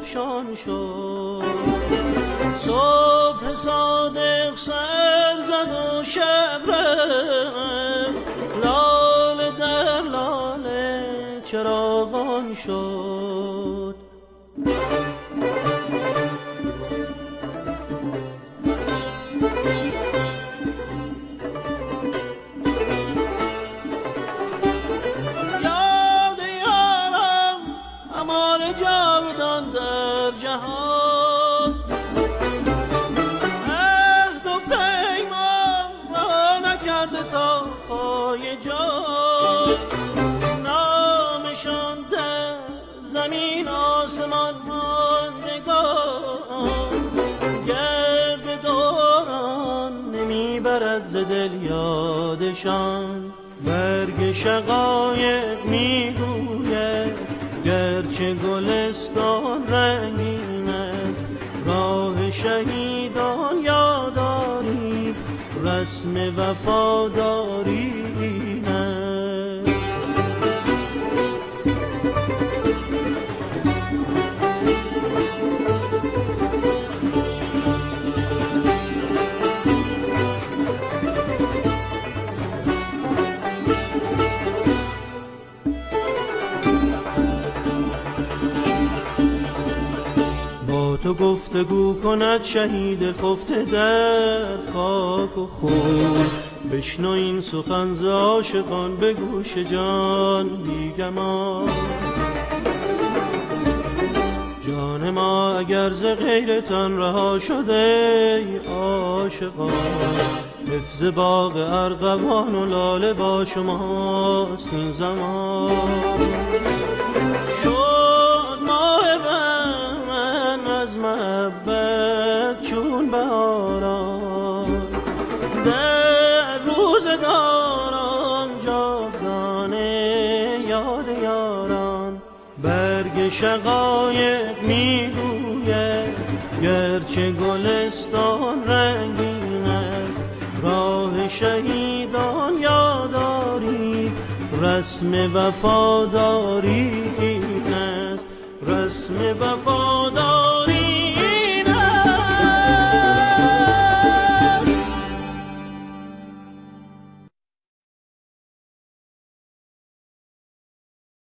افشان شد. صبح صادق سر زد و شب رفت، لاله در لاله چراغان شد. یاد یارم امار جاودان در جهان، عهد و پیمان را نکرده تا پای جان. نامشان در زمین آسمان ماندگان، گرد دوران نمیبرد ز دل یادشان. برگ شقایق میگوید گرچه گلستان رنگین است، راه شهیدان یاداری رسم وفاداری این است. تو گفتگو کند شهید خفته در خاک و خون، بشنو این سخن ز عاشقان به گوش جان بیگمان. جان ما اگر ز غیرتان رها شده ای عاشقان، حفظ باغ ارغوان و لاله با شماست این زمان. از محبت چون بهاران، در روزگاران جاودانه یاد یاران. برگ شقایق میگوید گرچه گلستان رنگین است، راه شهیدان یاداری رسم وفاداری این است. رسم وفاداری